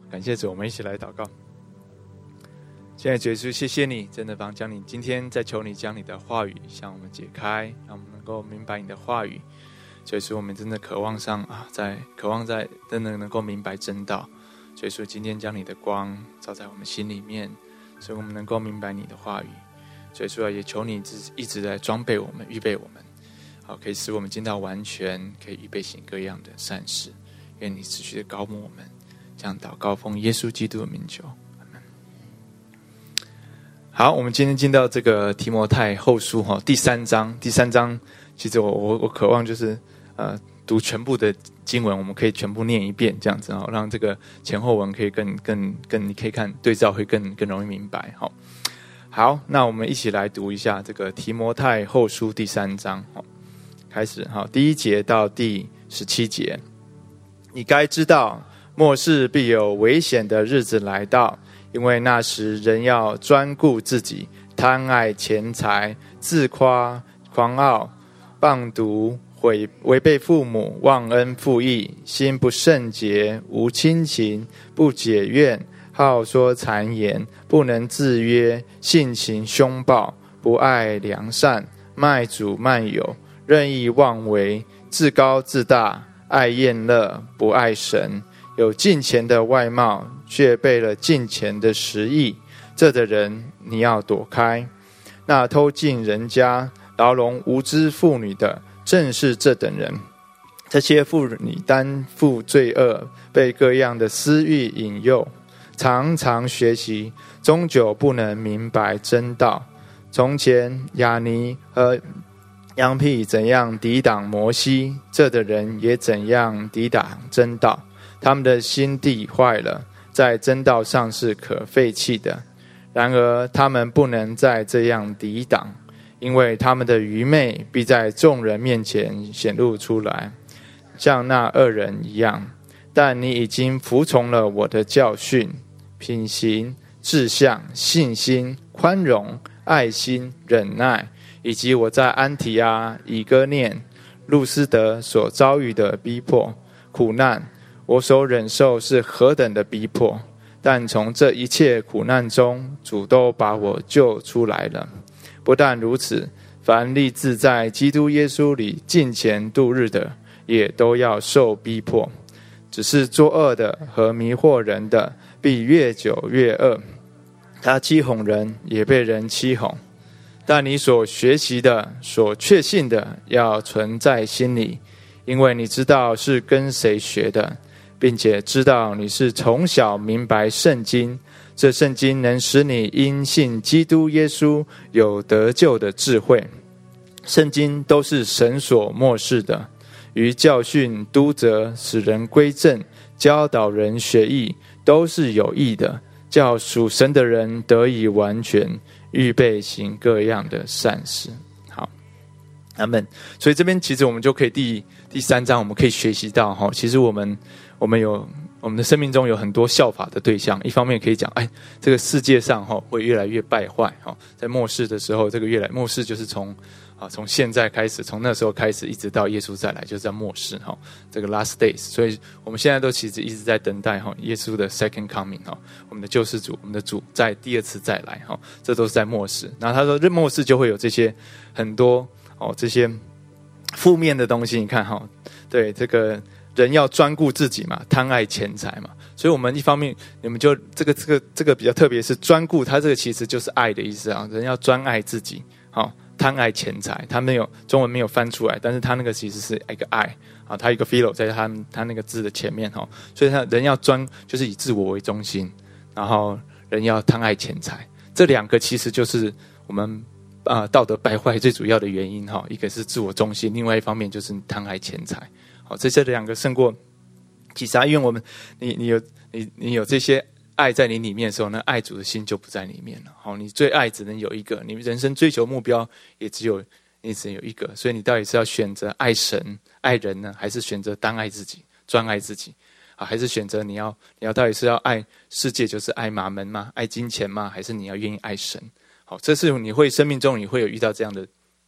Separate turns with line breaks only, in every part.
感谢主，我们一起来祷告。现在主耶稣，谢谢你，真的将你今天在求你将你的话语向我们解开，让我们能够明白你的话语。主耶稣，我们真的渴望在真的能够明白真道。主耶稣，今天将你的光照在我们心里面，所以我们能够明白你的话语。主耶稣，也求你一直在装备我们，预备我们，好，可以使我们进到完全，可以预备行各样的善事。愿你持续的膏抹我们，这样祷告奉耶稣基督的名求。好，我们今天进到这个提摩太后书第三章。第三章其实我渴望就是读全部的经文，我们可以全部念一遍，这样子让这个前后文可以更你可以看对照会更容易明白。好，那我们一起来读一下这个提摩太后书第三章。开始，第1节到第17节。你该知道，末世必有危险的日子来到，因为那时人要专顾自己，贪爱钱财，自夸，狂傲，谤毒，违背父母，忘恩负义，心不圣洁，无亲情，不解怨，好说谗言，不能自约，性情凶暴，不爱良善，卖主卖友，任意妄为，自高自大，爱宴乐，不爱神，有敬钱的外貌，却背了敬钱的实意，这的人你要躲开。那偷进人家，牢笼无知妇女的，正是这等人。这些妇女担负罪恶，被各样的私欲引诱，常常学习，终究不能明白真道。从前亚尼和羊皮怎样抵挡摩西，这的人也怎样抵挡真道。他们的心地坏了，在真道上是可废弃的。然而他们不能再这样抵挡，因为他们的愚昧必在众人面前显露出来，像那2人一样。但你已经服从了我的教训、品行、志向、信心、宽容、爱心、忍耐，以及我在安提阿、以哥念、路斯德所遭遇的逼迫、苦难，我所忍受是何等的逼迫！但从这一切苦难中，主都把我救出来了。不但如此，凡立志在基督耶稣里敬虔度日的，也都要受逼迫。只是作恶的和迷惑人的，必越久越恶。他欺哄人，也被人欺哄。但你所学习的、所确信的，要存在心里，因为你知道是跟谁学的，并且知道你是从小明白圣经，这圣经能使你因信基督耶稣有得救的智慧。圣经都是神所默示的，于教训、督责、使人归正、教导人学义，都是有益的，叫属神的人得以完全，预备行各样的善事。好，阿们。所以这边其实我们就可以第3章我们可以学习到，其实我们的生命中有很多效法的对象。一方面可以讲，这个世界上会越来越败坏，在末世的时候，这个末世就是从现在开始，从那时候开始一直到耶稣再来，就是在末世，这个 last days。所以我们现在都其实一直在等待耶稣的 second coming， 我们的救世主，我们的主在第2次再来，这都是在末世。然后他说末世就会有这些很多这些负面的东西。你看对，这个人要专顾自己嘛，贪爱钱财嘛。所以我们一方面你们就这个比较特别，是专顾，它这个其实就是爱的意思啊。人要专爱自己，贪爱钱财，他中文没有翻出来，但是他那个其实是一个爱啊，他一个 philo 在他那个字的前面，所以他人要就是以自我为中心，然后人要贪爱钱财，这2个其实就是我们道德败坏最主要的原因，一个是自我中心，另外一方面就是贪爱钱财。这2个胜过其他，因为我们你有这些爱在你里面的时候，那爱主的心就不在里面了。你最爱只能有一个，你人生追求目标也只有一个，所以你到底是要选择爱神爱人呢，还是选择单爱自己专爱自己还是选择你要到底是要爱世界，就是爱马门吗？爱金钱吗？还是你要愿意爱神？这是你会生命中你会有遇到这样的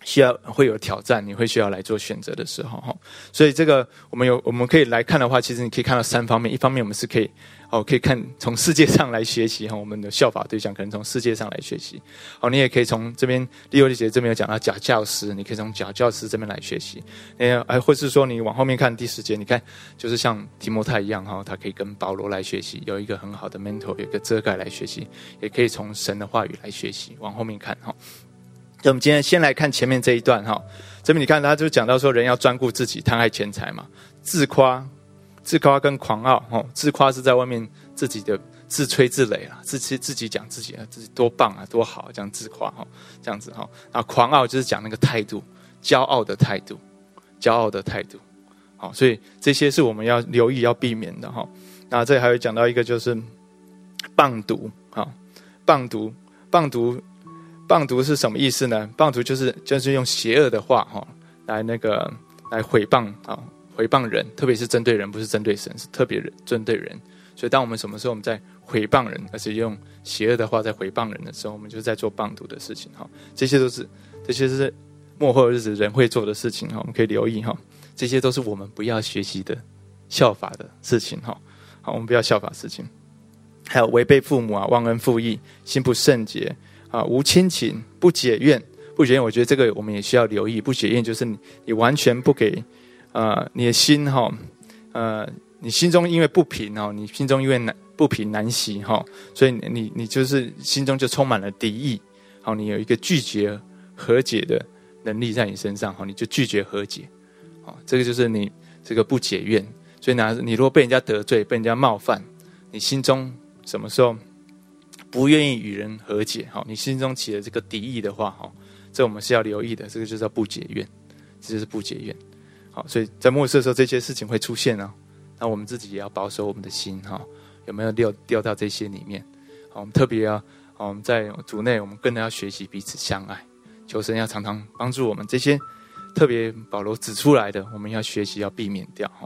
会有挑战，你会需要来做选择的时候哈。所以这个我们可以来看的话，其实你可以看到3方面。一方面我们是可以看从世界上来学习哈，我们的效法对象可能从世界上来学习。你也可以从这边第6节这边有讲到假教师，你可以从假教师这边来学习。或是说你往后面看第10节，你看就是像提摩太一样哈，他可以跟保罗来学习，有一个很好的 mentor， 有一个遮盖来学习，也可以从神的话语来学习。往后面看哈。我们今天先来看前面这一段哈，这边你看他就讲到说人要专顾自己，贪爱钱财嘛，自夸跟狂傲哈，自夸是在外面自己的自吹自擂啦，自己讲自己多棒啊，多好，这样自夸哈，这样子哈。然后狂傲就是讲那个态度，骄傲的态度。好，所以这些是我们要留意要避免的哈。那这里还有讲到一个就是谤读哈，谤读是什么意思呢？谤读就是用邪恶的话来毁谤人，特别是针对人，不是针对神，是特别针对人。所以当我们什么时候我们在毁谤人，而且用邪恶的话在毁谤人的时候，我们就是在做谤读的事情哈。这些是末后日子人会做的事情哈，我们可以留意哈。这些都是我们不要学习的效法的事情哈。好，我们不要效法事情。还有违背父母忘恩负义，心不圣洁无亲情，不解怨。我觉得这个我们也需要留意。不解怨就是你完全不给你的心你心中因为不平你心中因为不平难息所以你就是心中就充满了敌意你有一个拒绝和解的能力在你身上你就拒绝和解这个就是你这个不解怨。所以你如果被人家得罪，被人家冒犯，你心中什么时候不愿意与人和解你心中起了这个敌意的话这我们是要留意的。这个就叫不解怨，这就是不解怨。所以在末世的时候这些事情会出现那我们自己也要保守我们的心有没有掉到这些里面我们特别我们在主内我们更要学习彼此相爱，求神要常常帮助我们。这些特别保罗指出来的我们要学习要避免掉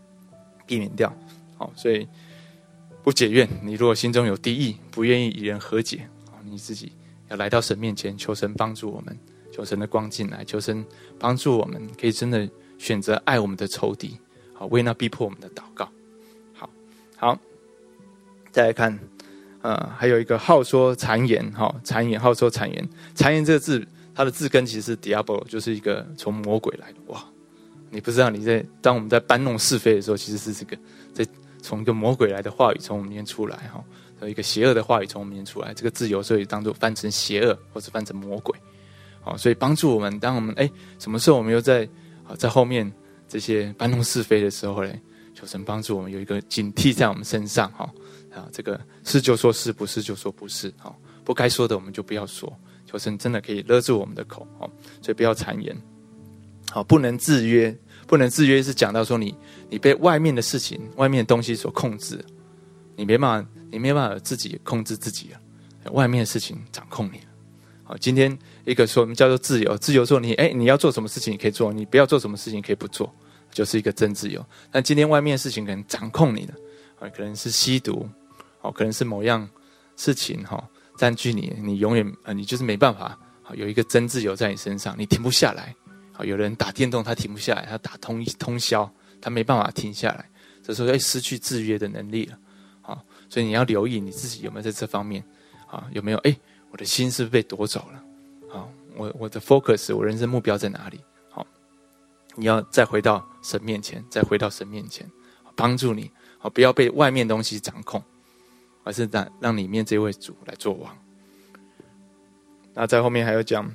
所以不解怨，你如果心中有敌意，不愿意与人和解你自己要来到神面前，求神帮助我们，求神的光进来，求神帮助我们可以真的选择爱我们的仇敌为那逼迫我们的祷告。好，再来看还有一个好说谗言好说谗言。谗言这个字它的字根其实是 diabolo， 就是一个从魔鬼来的。哇，你不知道当我们在搬弄是非的时候，其实是这个从一个魔鬼来的话语从我们里面出来一个邪恶的话语从我们里面出来。这个字有时候也当作翻成邪恶，或者翻成魔鬼所以帮助我们，当我们什么时候我们又在后面这些搬弄是非的时候求神帮助我们有一个警惕在我们身上这个是就说是，不是就说不是不该说的我们就不要说。求神真的可以勒住我们的口所以不要谗言不能制约。不能制约是讲到说你被外面的事情、外面的东西所控制，你没办法自己控制自己了，外面的事情掌控你了。今天一个说我们叫做自由，自由说你要做什么事情你可以做，你不要做什么事情可以不做，就是一个真自由。但今天外面的事情可能掌控你的可能是吸毒可能是某样事情占据你永远你就是没办法有一个真自由在你身上，你停不下来。有人打电动他停不下来，他打通宵他没办法停下来，这时候失去制约的能力了所以你要留意你自己有没有在这方面有没有我的心是不是被夺走了我的 focus 我人生目标在哪里你要再回到神面前，帮助你不要被外面东西掌控，而是让里面这位主来做王。那在后面还有讲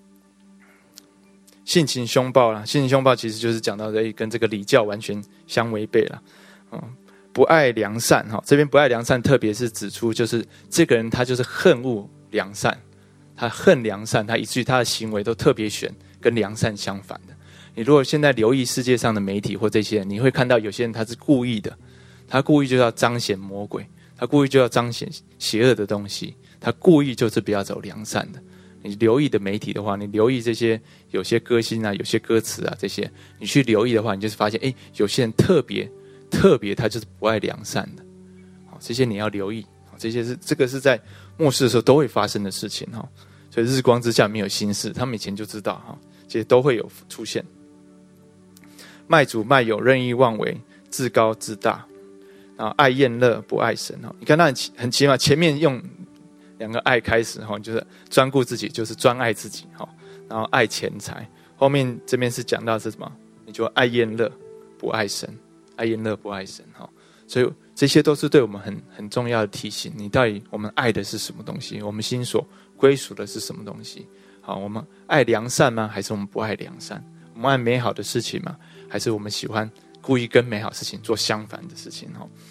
性情凶暴啦，性情凶暴其实就是讲到跟这个礼教完全相违背了不爱良善这边不爱良善特别是指出就是这个人他就是恨恶良善，他恨良善，他以至于他的行为都特别选跟良善相反的。你如果现在留意世界上的媒体或这些人，你会看到有些人他是故意的，他故意就要彰显魔鬼，他故意就要彰显邪恶的东西，他故意就是不要走良善的。你留意的媒体的话，你留意这些有些歌星有些歌词这些，你去留意的话，你就是发现有些人特别他就是不爱良善的这些你要留意这个是在末世的时候都会发生的事情所以日光之下没有新事，他们以前就知道这些都会有出现。卖主卖友，任意妄为，自高自大，然后爱宴乐不爱神。你看他很奇妙，前面用2个爱开始，就是专顾自己，就是专爱自己，然后爱钱财。后面这边是讲到是什么？你就爱宴乐不爱神，爱宴乐不爱神。所以这些都是对我们很重要的提醒。你到底我们爱的是什么东西？我们心所归属的是什么东西？我们爱良善吗？还是我们不爱良善？我们爱美好的事情吗？还是我们喜欢故意跟美好事情做相反的事情？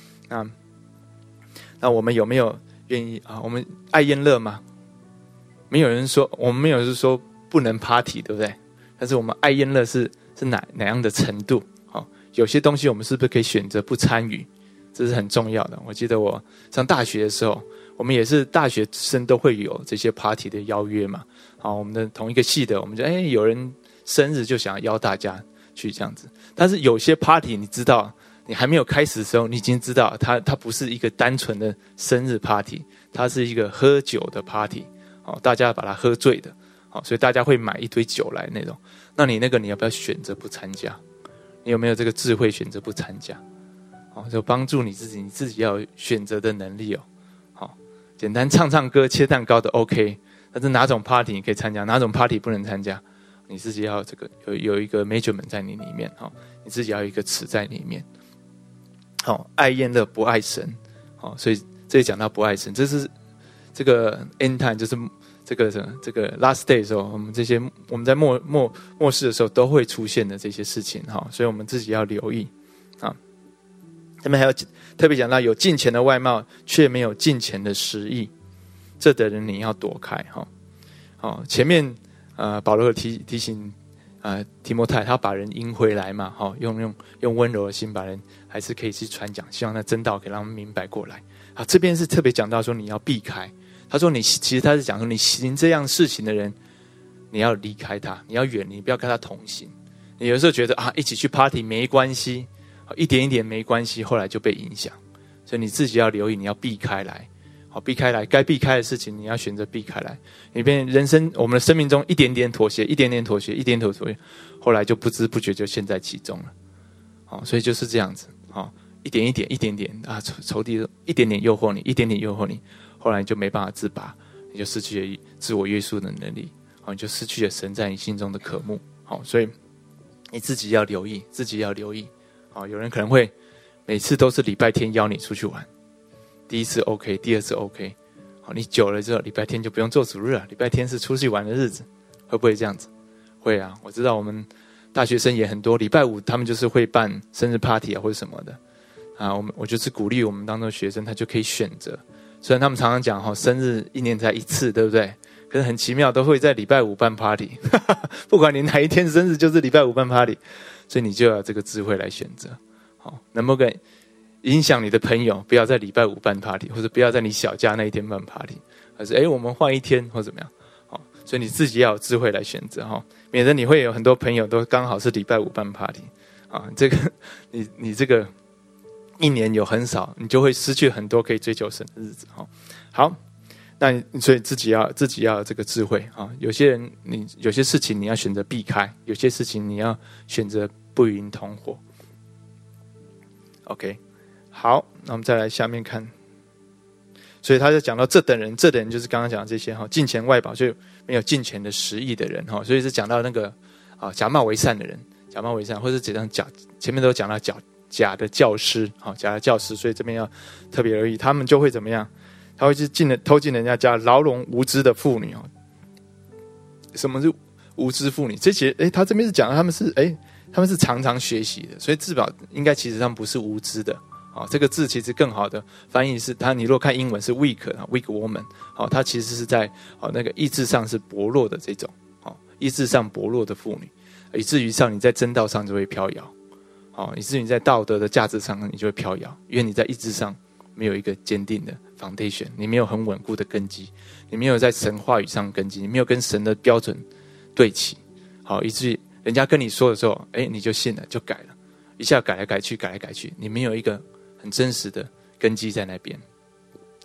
那我们有没有愿意我们爱宴乐吗？没有人说，我们没有人说不能 party， 对不对？但是我们爱宴乐是哪样的程度？有些东西我们是不是可以选择不参与？这是很重要的。我记得我上大学的时候，我们也是大学生都会有这些 party 的邀约嘛。我们的同一个系的，我们就有人生日就想要邀大家去这样子。但是有些 party 你知道，你还没有开始的时候，你已经知道它不是一个单纯的生日 party， 它是一个喝酒的 party。大家把它喝醉的，所以大家会买一堆酒来那种。那你要不要选择不参加？你有没有这个智慧选择不参加？就帮助你自己要有选择的能力哦。简单唱唱歌、切蛋糕的 OK， 但是哪种 party 你可以参加，哪种 party 不能参加，你自己要这个有一个 measurement 在你里面，你自己要有一个尺在里面。爱宴乐不爱神，所以这里讲到不爱神，这是这个 end time， 就是这个 last day 的时候，我们在末世的时候都会出现的这些事情，所以我们自己要留意。他们还有特别讲到，有敬虔的外貌，却没有敬虔的实意，这的人你要躲开。前面保罗提醒提摩太，他把人赢回来嘛，用温柔的心把人还是可以去传讲，希望那真道可以让他们明白过来。这边是特别讲到说你要避开。他说其实他是讲说你行这样事情的人，你要离开他，你要远离，不要跟他同行。你有时候觉得一起去 party 没关系，一点一点没关系，后来就被影响。所以你自己要留意，你要避开来，避开来，该避开的事情你要选择避开来。你变人生，我们的生命中一点点妥协，一点点妥协，一点点妥协，后来就不知不觉就陷在其中了。所以就是这样子，一点一点，一点点仇敌一点点诱惑你，一点点诱惑你，后来你就没办法自拔，你就失去了自我约束的能力，你就失去了神在你心中的渴慕。所以你自己要留意，自己要留意。有人可能会每次都是礼拜天邀你出去玩，第一次 OK， 第二次 OK， 你久了之后，礼拜天就不用做主日了，礼拜天是出去玩的日子，会不会这样子？会啊，我知道我们大学生也很多，礼拜五他们就是会办生日 party 或者什么的我就是鼓励我们当中的学生，他就可以选择。虽然他们常常讲生日一年才一次，对不对？可是很奇妙，都会在礼拜五办 party 不管你哪一天生日，就是礼拜五办 party。所以你就要有这个智慧来选择，能不能影响你的朋友，不要在礼拜五办 party， 或者不要在你小假那一天办 party， 而是我们换一天或怎么样。所以你自己要有智慧来选择，免得你会有很多朋友都刚好是礼拜五办 party， 这个你这个一年有很少，你就会失去很多可以追求神的日子。好，那所以自己要有这个智慧。有些人有些事情你要选择避开，有些事情你要选择不与同伙。OK， 好，那我们再来下面看。所以他就讲到这等人就是刚刚讲的这些敬虔外保，就没有敬虔的实意的人。所以是讲到那个假冒为善的人，假冒为善，或者这样前面都讲到假的教师，假的教师，所以这边要特别留意，他们就会怎么样？他会去偷进人家家，牢笼无知的妇女。什么是无知妇女？这些他这边是讲他们是常常学习的，所以至少应该其实他们不是无知的。这个字其实更好的翻译是你如果看英文是 weak woman， 它其实是在那个意志上是薄弱的这种，意志上薄弱的妇女，以至于你在真道上就会飘摇，以至于你在道德的价值上你就会飘摇，因为你在意志上没有一个坚定的 foundation， 你没有很稳固的根基，你没有在神话语上根基，你没有跟神的标准对齐，以至于人家跟你说的时候，你就信了，就改了，一下改来改去，你没有一个很真实的根基在那边。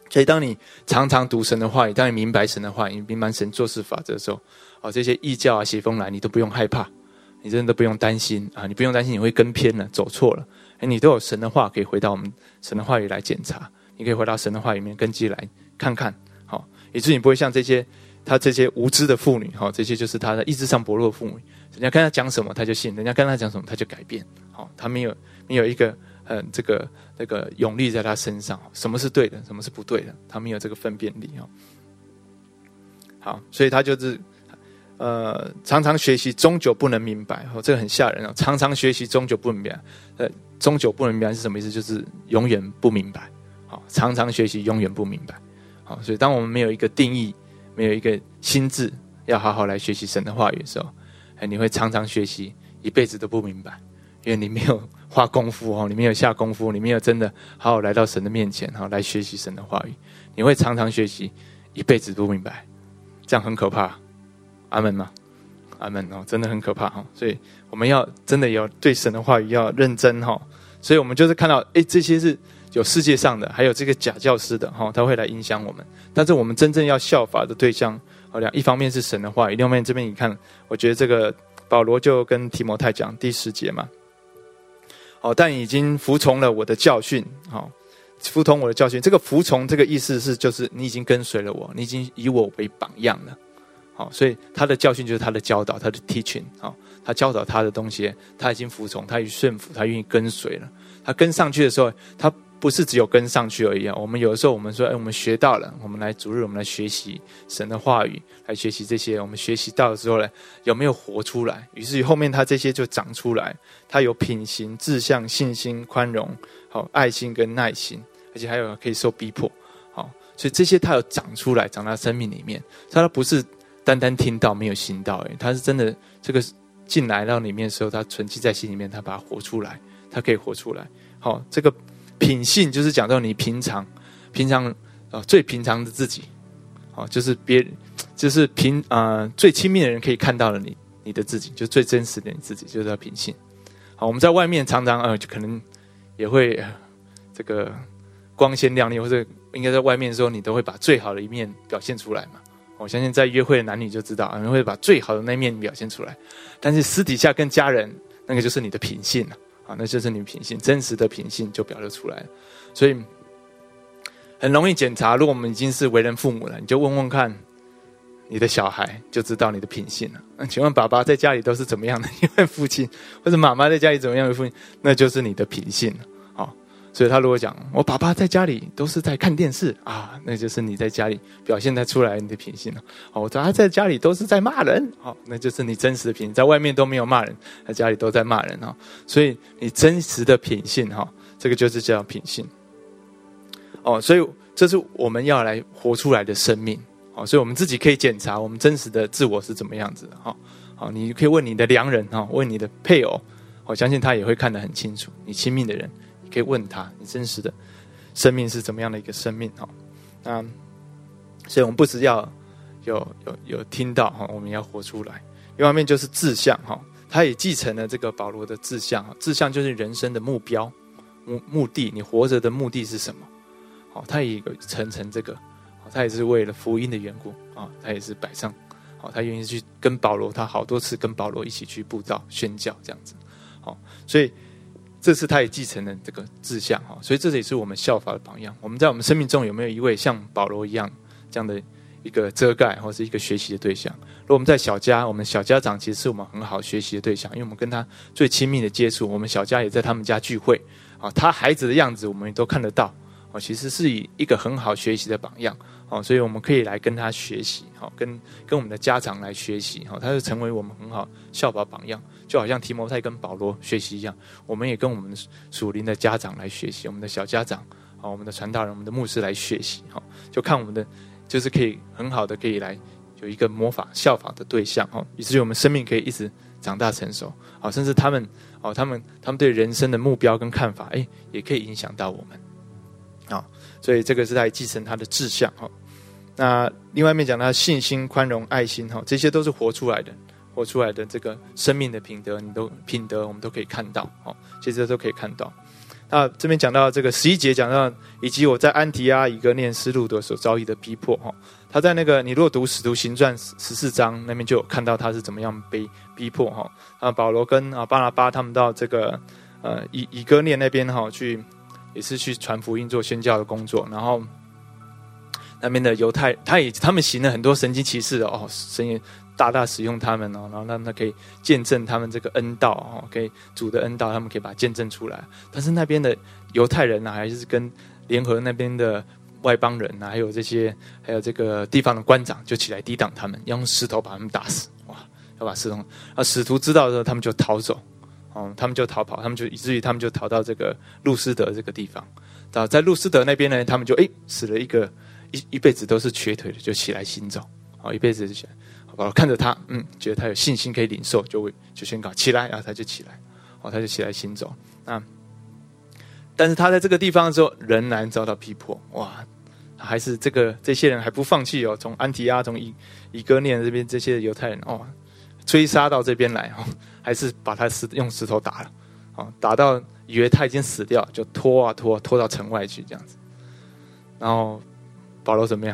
所以当你常常读神的话语，当你明白神的话语，明白神做事法则的时候，这些异教啊、邪风来，你都不用害怕，你真的都不用担心啊，你不用担心你会跟偏了、走错了，你都有神的话可以回到我们神的话语来检查，你可以回到神的话语里面根基来看看，好，以至于你不会像这些无知的妇女，好，这些就是他的意志上薄弱的妇女，人家跟他讲什么他就信，人家跟他讲什么他就改变，好，他没有一个那个勇力在他身上，什么是对的，什么是不对的，他没有这个分辨力。好，所以他就是常常学习，终究不能明白。这个很吓人。常常学习，终究不明白。终究不能明白是什么意思？就是永远不明白。好，常常学习，永远不明白。好，所以当我们没有一个定义，没有一个心智，要好好来学习神的话语的时候，你会常常学习，一辈子都不明白，因为你没有花功夫，你没有下功夫，你没有真的好好来到神的面前，来学习神的话语，你会常常学习，一辈子都不明白，这样很可怕。阿们吗？阿们，真的很可怕。所以我们要真的有对神的话语要认真。所以我们就是看到这些是有世界上的，还有这个假教师的，他会来影响我们，但是我们真正要效法的对象，一方面是神的话语，另外一方面这边你看，我觉得这个保罗就跟提摩太讲第10节嘛，但已经服从了我的教训，服从我的教训，这个服从这个意思是就是你已经跟随了我，你已经以我为榜样了。所以他的教训就是他的教导，他的 teaching， 他教导他的东西，他已经服从，他已顺服，他愿意跟随了。他跟上去的时候，他不是只有跟上去而已。我们有的时候我们说，我们学到了，我们来主日，我们来学习神的话语，来学习这些。我们学习到的时候呢，有没有活出来？于是后面他这些就长出来，他有品行、志向、信心、宽容、爱心跟耐心，而且还有可以受逼迫。所以这些他有长出来，长到生命里面。他不是单单听到没有行道，他是真的这个进来到里面的时候，他存积在心里面，他把它活出来，他可以活出来。这个品性就是讲到你平常最平常的自己，就是最亲密的人可以看到了你的自己，就是最真实的你自己，就是品性。我们在外面常常就可能也会这个光鲜亮丽，或者应该在外面的时候，你都会把最好的一面表现出来嘛。我相信在约会的男女就知道，会把最好的那面表现出来，但是私底下跟家人，那个就是你的品性了，那就是你的品性，真实的品性就表露出来了。所以很容易检查，如果我们已经是为人父母了，你就问问看你的小孩，就知道你的品性了。请问爸爸在家里都是怎么样的一位父亲，或者妈妈在家里怎么样的父亲，那就是你的品性了。所以他如果讲我爸爸在家里都是在看电视啊，那就是你在家里表现出来你的品性了。我他在家里都是在骂人，那就是你真实的品性，在外面都没有骂人，在家里都在骂人。所以你真实的品性，这个就是叫品性。所以这是我们要来活出来的生命。所以我们自己可以检查我们真实的自我是怎么样子的。你可以问你的良人，问你的配偶，我相信他也会看得很清楚，你亲密的人可以问他，你真实的生命是怎么样的一个生命。所以我们不只要有听到，我们要活出来。另外一面就是志向，他也继承了这个保罗的志向。志向就是人生的目标、目的，你活着的目的是什么？他也有成这个，他也是为了福音的缘故，他也是摆上，他愿意去跟保罗，他好多次跟保罗一起去布道宣教这样子。所以这次他也继承了这个志向，所以这也是我们效法的榜样。我们在我们生命中有没有一位像保罗一样这样的一个遮盖，或是一个学习的对象？如果我们在小家，我们小家长其实是我们很好学习的对象，因为我们跟他最亲密的接触，我们小家也在他们家聚会，他孩子的样子我们也都看得到，其实是以一个很好学习的榜样，所以我们可以来跟他学习，跟我们的家长来学习，他就成为我们很好效法榜样。就好像提摩太跟保罗学习一样，我们也跟我们属灵的家长来学习，我们的小家长，我们的传道人，我们的牧师来学习，就看我们的就是可以很好的可以来有一个模仿效仿的对象，以至于我们生命可以一直长大成熟，甚至他们对人生的目标跟看法，也可以影响到我们，所以这个是在继承他的志向。那另外一面讲他的信心、宽容、爱心，这些都是活出来的这个生命的品德，我们都可以看到，其实都可以看到。 那这边讲到这个11节讲到，以及我在安提阿、以哥念、斯路德所遭遇的逼迫哈。他在那个你如果读使徒行传14章那边就有看到他是怎么样被逼迫哈。啊，保罗跟巴拿巴他们到这个以哥念那边哈去，也是去传福音做宣教的工作，然后那边的犹太他们行了很多神迹奇事的哦，神也大大使用他们哦，然后让他们可以见证他们这个恩道哦，可以主的恩道，他们可以把它见证出来。但是那边的犹太人啊，还是跟联合那边的外邦人啊，还有这个地方的官长就起来抵挡他们，要用石头把他们打死。哇，要把石头使徒知道的时候，他们就逃走哦，他们就逃跑，以至于他们就逃到这个路斯德这个地方。在路斯德那边呢，他们就死了一辈子都是瘸腿的，就起来行走，好，一辈子就起来。好，看着他，觉得他有信心可以领受，就宣告起来，然后他就起来，哦，他就起来行走。但是他在这个地方的时候，仍然遭到逼迫，哇，还是这些人还不放弃哦，从安提阿、从以哥念这边这些犹太人哦，追杀到这边来哦，还是把他用石头打了，哦，打到以为他已经死掉，就拖到城外去这样子。然后保罗怎么样？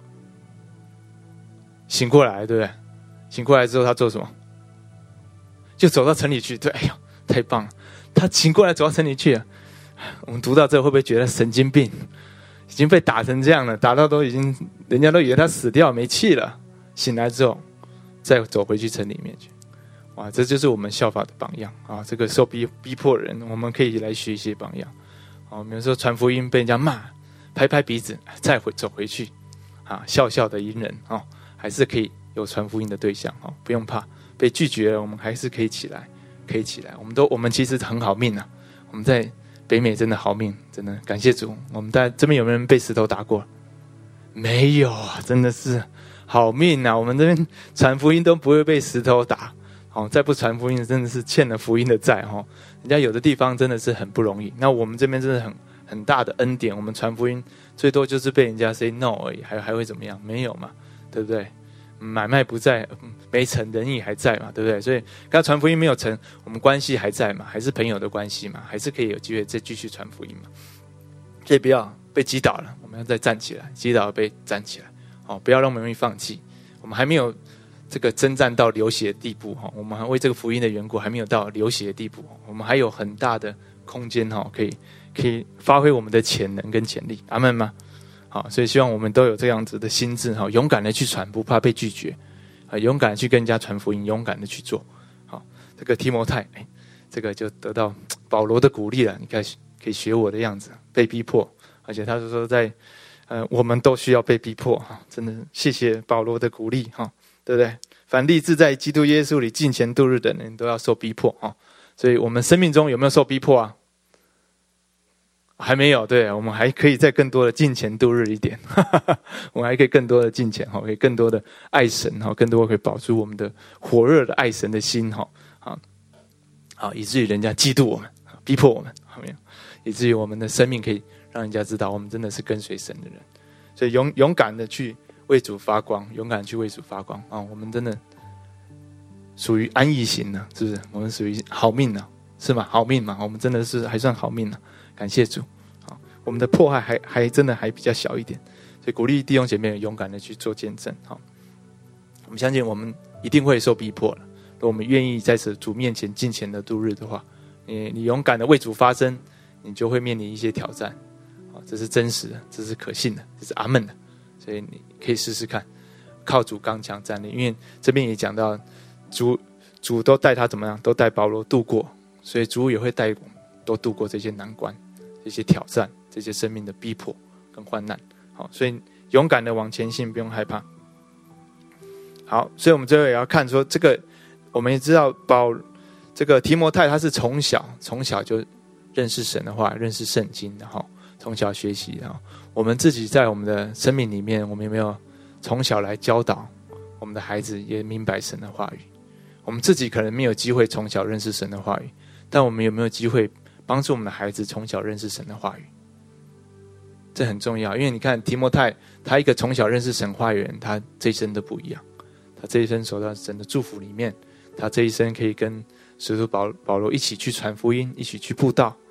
醒过来，对不对？醒过来之后，他做什么？就走到城里去。对，哎呦，太棒了！他醒过来走到城里去了。我们读到这会不会觉得神经病？已经被打成这样了，打到都已经，人家都以为他死掉没气了。醒来之后，再走回去城里面去。哇，这就是我们效法的榜样啊！这个受逼迫的人，我们可以来学一些榜样。哦，比如说传福音被人家骂，拍拍鼻子，再走回去，啊，笑笑的迎人哦。还是可以有传福音的对象，不用怕被拒绝了，我们还是可以起来，我们其实很好命啊，我们在北美真的好命，真的感谢主。我们在这边有没有人被石头打过？没有啊，真的是好命啊！我们这边传福音都不会被石头打，再不传福音真的是欠了福音的债哈。人家有的地方真的是很不容易，那我们这边真的很大的恩典，我们传福音最多就是被人家 say no 而已，还会怎么样？没有嘛。对不对？买卖不在，没成，仁义还在嘛，对不对？所以刚才传福音没有成，我们关系还在嘛，还是朋友的关系嘛，还是可以有机会再继续传福音嘛。所以不要被击倒了，我们要再站起来，击倒了被站起来，不要那么容易放弃。我们还没有这个征战到流血的地步，我们还为这个福音的缘故还没有到流血的地步，我们还有很大的空间，可以发挥我们的潜能跟潜力。阿们吗？好，所以希望我们都有这样子的心智，勇敢的去传，不怕被拒绝，勇敢的去跟人家传福音，勇敢的去做。好，这个提摩太，这个就得到保罗的鼓励了。你可以学我的样子，被逼迫，而且他就说我们都需要被逼迫哈，真的谢谢保罗的鼓励哈，对不对？凡立志在基督耶稣里敬虔度日的人，都要受逼迫哈。所以我们生命中有没有受逼迫啊？还没有，对，我们还可以再更多的敬虔度日一点，我们还可以更多的敬虔，可以更多的爱神，更多可以保住我们的火热的爱神的心，好，以至于人家嫉妒我们，逼迫我们，好没有？以至于我们的生命可以让人家知道，我们真的是跟随神的人，所以勇敢的去为主发光，勇敢去为主发光啊！我们真的属于安逸型的，是不是？我们属于好命呢，是吗？好命嘛，我们真的是还算好命呢。感谢主，我们的迫害还真的还比较小一点，所以鼓励弟兄姐妹勇敢的去做见证。我们相信我们一定会受逼迫了。如果我们愿意在此主面前敬虔的度日的话，你勇敢的为主发声，你就会面临一些挑战。这是真实的，这是可信的，这是阿们的。所以你可以试试看，靠主刚强站立。因为这边也讲到，主都带他怎么样，都带保罗度过，所以主也会带我们都度过这些难关。这些挑战，这些生命的逼迫跟患难，好，所以勇敢的往前行，不用害怕。好，所以我们最后也要看说，这个我们也知道，这个提摩太他是从小就认识神的话，认识圣经的哈，从小学习的。我们自己在我们的生命里面，我们有没有从小来教导我们的孩子也明白神的话语？我们自己可能没有机会从小认识神的话语，但我们有没有机会帮助我们的孩子从小认识神的话语？这很重要，因为你看提摩太，他一个从小认识神话语的人，他这一生都不一样。他这一生受到神的祝福里面，他这一生可以跟使徒保罗一起去传福音，一起去布道。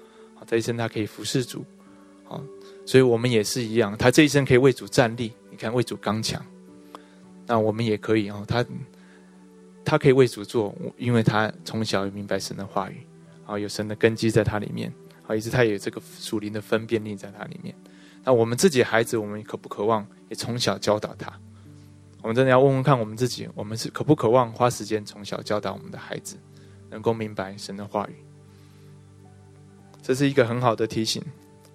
这一生他可以服侍主，所以我们也是一样，他这一生可以为主站立，你看为主刚强，那我们也可以他可以为主做，因为他从小明白神的话语，有神的根基在他里面，以致他也有这个属灵的分辨力在他里面。那我们自己的孩子，我们可不渴望也从小教导他？我们真的要问问看我们自己，我们是可不渴望花时间从小教导我们的孩子，能够明白神的话语？这是一个很好的提醒。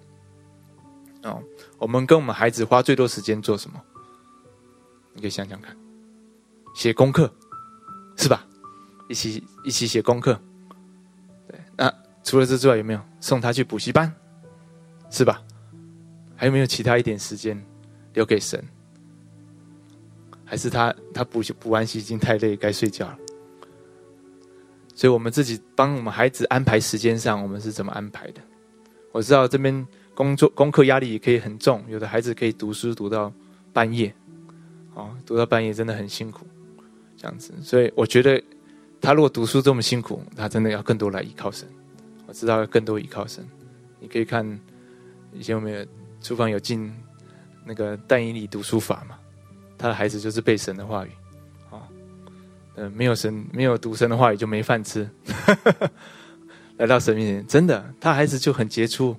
我们跟我们孩子花最多时间做什么？你可以想想看，写功课，是吧？一起写功课。对，那除了这之外，有没有送他去补习班？是吧？还有没有其他一点时间留给神？还是他补完习已经太累，该睡觉了？所以我们自己帮我们孩子安排时间上，我们是怎么安排的？我知道这边功课压力也可以很重，有的孩子可以读书读到半夜，读到半夜真的很辛苦，这样子。所以我觉得他如果读书这么辛苦，他真的要更多来依靠神。我知道要更多依靠神。你可以看以前有没有厨房有进那个但以理读书法嘛？他的孩子就是背神的话语，没有读神的话语就没饭吃。来到神面前，真的，他孩子就很杰出，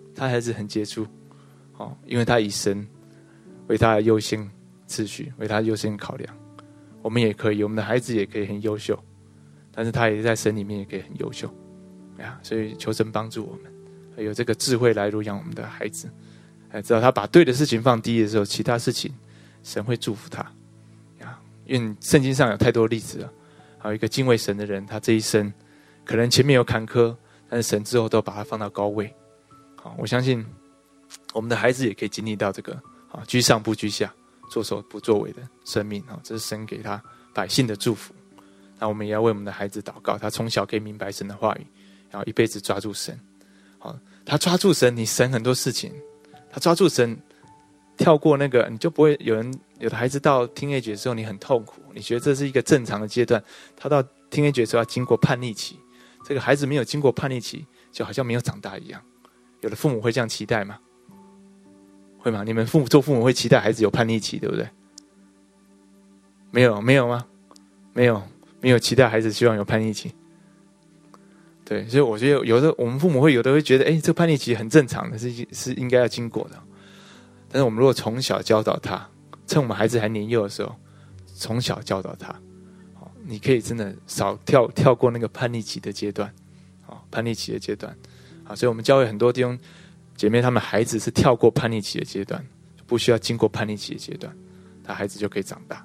因为他以神为他的优先次序，为他优先考量。我们也可以，我们的孩子也可以很优秀，但是他也在神里面也可以很优秀，所以求神帮助我们，有这个智慧来乳养我们的孩子，知道他把对的事情放第一的时候，其他事情神会祝福他。因为圣经上有太多例子了，还有一个敬畏神的人，他这一生可能前面有坎坷，但是神之后都把他放到高位。我相信我们的孩子也可以经历到这个居上不居下，作首不作尾的生命，这是神给他百姓的祝福。那我们也要为我们的孩子祷告，他从小可以明白神的话语，然后一辈子抓住神。他抓住神，你省很多事情；他抓住神，跳过那个，你就不会有的孩子到 teenage 的时候，你很痛苦，你觉得这是一个正常的阶段。他到 teenage 的时候要经过叛逆期，这个孩子没有经过叛逆期，就好像没有长大一样。有的父母会这样期待吗？会吗？你们做父母会期待孩子有叛逆期，对不对？没有吗？没有期待孩子希望有叛逆期。对，所以我觉得有的我们父母会觉得，这个叛逆期很正常的，是应该要经过的。但是我们如果从小教导他，趁我们孩子还年幼的时候，从小教导他，你可以真的少跳过那个叛逆期的阶段，所以我们教会很多弟兄姐妹，他们孩子是跳过叛逆期的阶段，不需要经过叛逆期的阶段，他孩子就可以长大。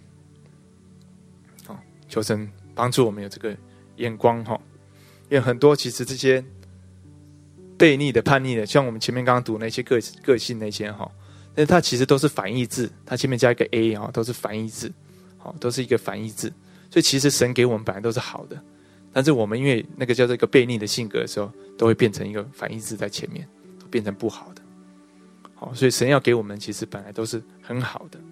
求神帮助我们有这个眼光，因为很多其实这些悖逆的、叛逆的，像我们前面刚刚读那些个性那些，但是它其实都是反义字，它前面加一个 A， 都是反义字，都是一个反义字。所以其实神给我们本来都是好的，但是我们因为那个叫做一个悖逆的性格的时候，都会变成一个反义字在前面，都变成不好的。所以神要给我们其实本来都是很好的。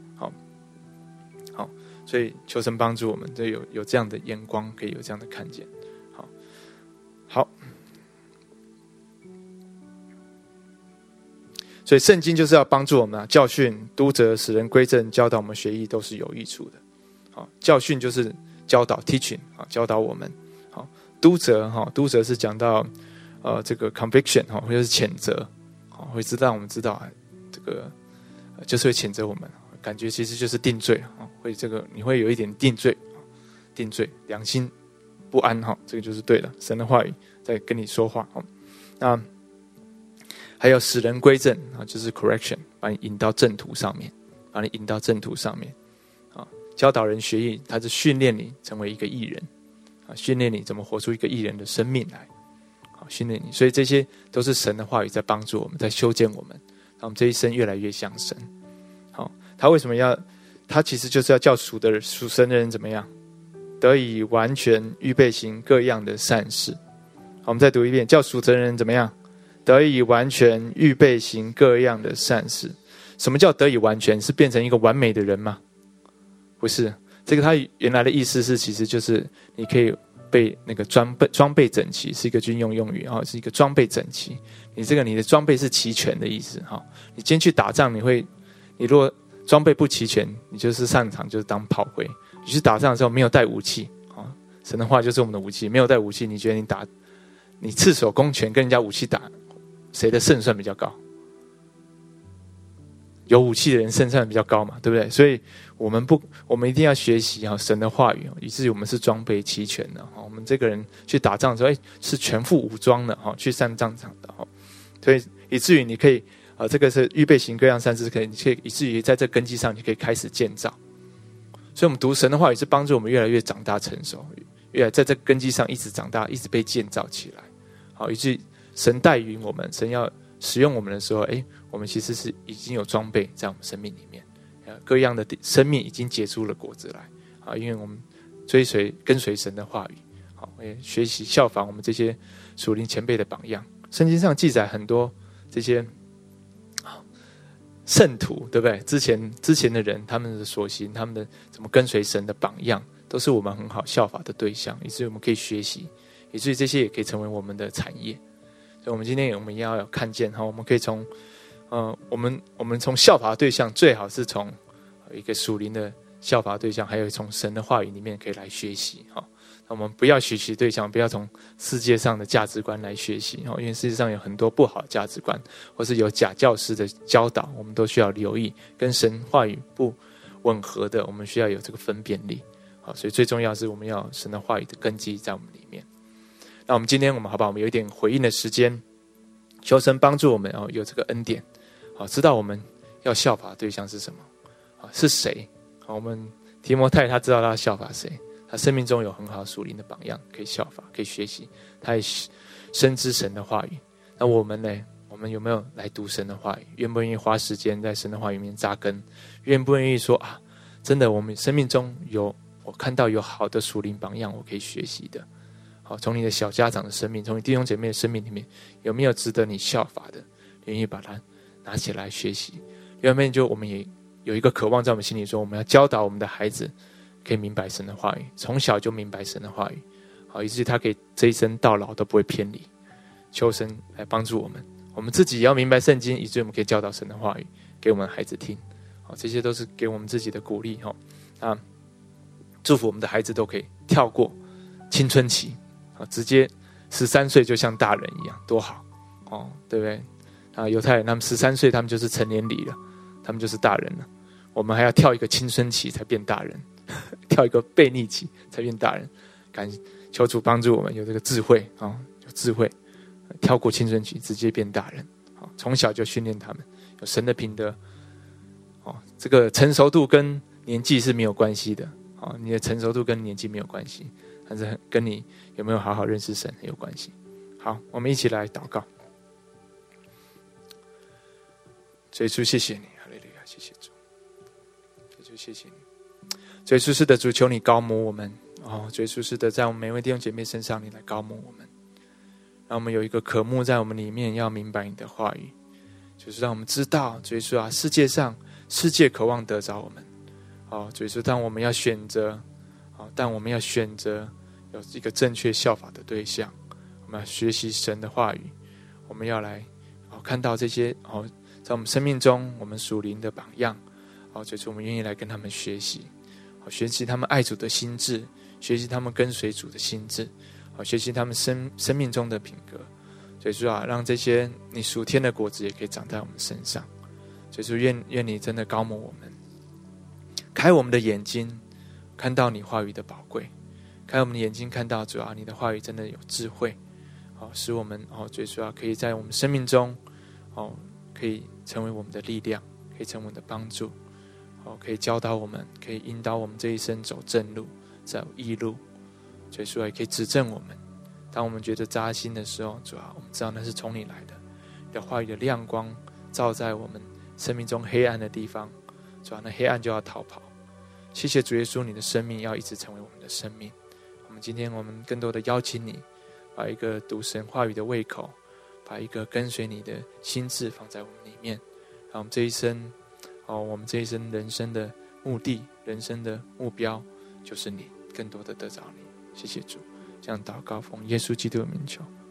所以求神帮助我们，就有这样的眼光，可以有这样的看见。好，所以圣经就是要帮助我们教训、督责、使人归正、教导我们学义，都是有益处的。教训就是教导 teaching， 教导我们。督责是讲到这个 conviction， 或者是谴责，会让我们知道这个就是会谴责我们，感觉其实就是定罪，你会有一点定罪，良心不安，这个就是对的，神的话语在跟你说话。那还有使人归正，就是 correction， 把你引到正途上面，教导人学义，它是训练你成为一个义人，训练你怎么活出一个义人的生命来，训练你。所以这些都是神的话语在帮助我们，在修建我们，让我们这一生越来越像神。他为什么他其实就是要叫属神的人怎么样，得以完全预备行各样的善事。好，我们再读一遍，叫属神的人怎么样，得以完全预备行各样的善事。什么叫得以完全？是变成一个完美的人吗？不是，这个他原来的意思是，其实就是你可以备那个装备整齐，是一个军用用语啊，是一个装备整齐。你的装备是齐全的意思哈。你今天去打仗，你如果装备不齐全，你就是上场就是当炮灰。你去打仗的时候没有带武器啊，神的话就是我们的武器。没有带武器，你觉得你赤手空拳跟人家武器打，谁的胜算比较高？有武器的人胜算比较高嘛，对不对？所以我们一定要学习神的话语，以至于我们是装备齐全的。我们这个人去打仗的时候，是全副武装的，去上战场的。所以以至于你可以这个是预备行各样善事，你可以以至于在这根基上，你可以开始建造。所以我们读神的话语是帮助我们越来越长大成熟，越来在这根基上一直长大，一直被建造起来。好，以至于神带领我们，神要使用我们的时候，我们其实是已经有装备在我们生命里面，各样的生命已经结出了果子来啊！因为我们跟随神的话语，好，也学习效仿我们这些属灵前辈的榜样。圣经上记载很多这些圣徒，对不对？之前的人，他们的所行，他们的怎么跟随神的榜样，都是我们很好效法的对象，以至于我们可以学习，以至于这些也可以成为我们的产业。所以我们今天我们也要有看见哈，我们可以从我们从效法的对象，最好是从一个属灵的效法的对象，还有从神的话语里面可以来学习哈。我们不要学习对象，不要从世界上的价值观来学习，因为世界上有很多不好的价值观，或是有假教师的教导，我们都需要留意，跟神话语不吻合的，我们需要有这个分辨力。好，所以最重要是我们要有神的话语的根基在我们里面。那我们今天好不好？我们有一点回应的时间，求神帮助我们有这个恩典，好，知道我们要效法的对象是什么，是谁？好，我们提摩太他知道他要效法谁，他生命中有很好属灵的榜样可以效法，可以学习，他也深知神的话语。那我们呢？我们有没有来读神的话语？愿不愿意花时间在神的话语里面扎根？愿不愿意说真的，我们生命中我看到有好的属灵榜样，我可以学习的。好，从你的小家长的生命，从你弟兄姐妹的生命里面，有没有值得你效法的？愿意把它拿起来学习。另外一面，就我们也有一个渴望在我们心里说，我们要教导我们的孩子可以明白神的话语，从小就明白神的话语，好，以至于他可以这一生到老都不会偏离。求神来帮助我们，我们自己也要明白圣经，以至于我们可以教导神的话语给我们的孩子听。好，这些都是给我们自己的鼓励。祝福我们的孩子都可以跳过青春期，直接13岁就像大人一样，多好对不对？犹太人他们13岁，他们就是成年礼了，他们就是大人了。我们还要跳一个青春期才变大人，跳一个悖逆期才变大人。求主帮助我们有这个智慧有智慧，跳过青春期直接变大人。从小就训练他们有神的品德。这个成熟度跟年纪是没有关系的，你的成熟度跟年纪没有关系，但是跟你有没有好好认识神很有关系。好，我们一起来祷告。主耶稣，谢谢你，哈利路亚，谢谢主，主谢谢你。主耶稣，是的，主，求你高摩我们主耶稣，是的，在我们每位弟兄姐妹身上，你来高摩我们，让我们有一个渴慕在我们里面，要明白你的话语，就是让我们知道，主耶稣世界渴望得着我们。主耶稣，当我们要选择有一个正确效法的对象，我们要学习神的话语，我们要来看到这些在我们生命中我们属灵的榜样，主耶稣，我们愿意来跟他们学习，学习他们爱主的心志，学习他们跟随主的心志，学习他们生命中的品格。主耶稣让这些你属天的果子也可以长在我们身上。主耶稣，愿你真的高摩我们，开我们的眼睛，看到你话语的宝贵，开我们的眼睛，看到主你的话语真的有智慧，使我们主耶稣可以在我们生命中可以成为我们的力量，可以成为我们的帮助，可以教导我们，可以引导我们这一生走正路，走义路。主耶稣也可以指正我们，当我们觉得扎心的时候，主我们知道那是从你来的，你的话语的亮光照在我们生命中黑暗的地方，主那黑暗就要逃跑。谢谢主耶稣，你的生命要一直成为我们的生命。今天我们更多的邀请你，把一个读神话语的胃口，把一个跟随你的心志放在我们里面，让我们这一生人生的目的，人生的目标就是你，更多的得着你。谢谢主， 这样祷告，奉耶稣基督的名求。